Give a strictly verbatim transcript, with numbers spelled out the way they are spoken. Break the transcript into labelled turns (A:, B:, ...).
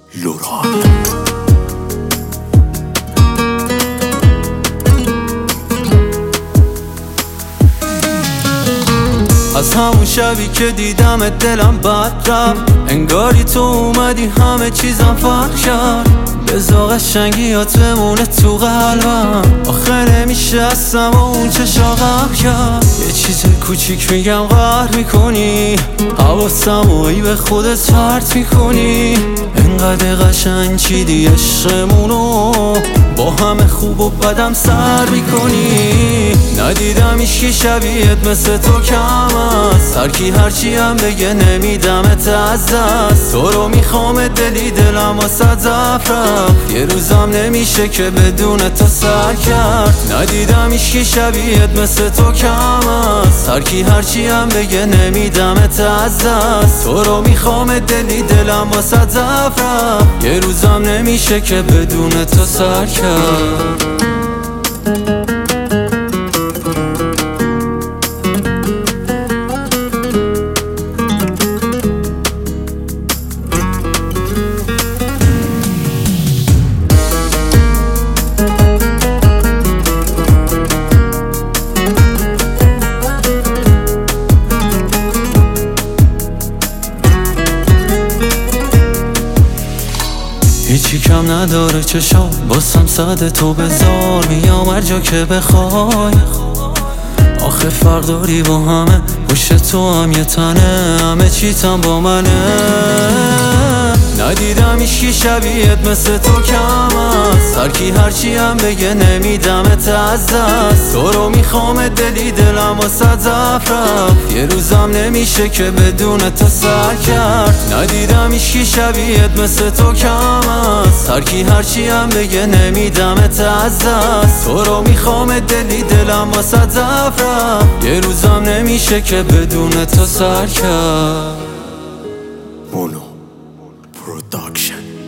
A: لوران. از همون شبی که دیدم دلم بد رفت، انگاری تو اومدی همه چیزم فرق کرد. بذار قشنگیات بمونه تو قلبم، آخه نمیشه اصلا با اون چشا غم کرد. یه چیز کوچیک میگم قهر میکنی، حواسمو به خودت پرت میکنی. انقدر قشنگ چیدی عشقمونو، با همه خوب و بدم سر میکنی. ندیدم ایشکی شبیهت مثل تو کم است، هرکی هرچی هم بگه نمیدمت از دست. تو رو میخوام دلی دلم واسه ضعف رفت، یه روزم نمیشه که بدون تو سر کرد. ندیدم ایشکی شبیهت مثل تو کم است، هرکی هرچی هم بگه نمیدمت از دست. تو رو میخوام دلی دلم واسه ضعف رفت، یه روزم نمیشه که بدون تو سر کرد. هیچی کم نداره چشام، باسم صد تو بذار میام هر جا که بخوای. آخه فرق داری با همه، پشت تو هم یه تنه، همه چیتم با منه. ندیدم ایشکی شبیهت مثل تو کم است، هرکی هرچی هم بگه نمیدمت از دست. تو رو میخوام دلی دلم واسه ضعف رفت، یه روزم نمیشه که بدون تو سر کرد. ندیدم ایشکی شبیهت مثل تو کم است، هرکی هرچی هم بگه نمیدمت از دست. تو رو میخوام دلی دلم واسه ضعف رفت، یه روزم نمیشه که بدون تو سر کرد. مونو پروداکشن.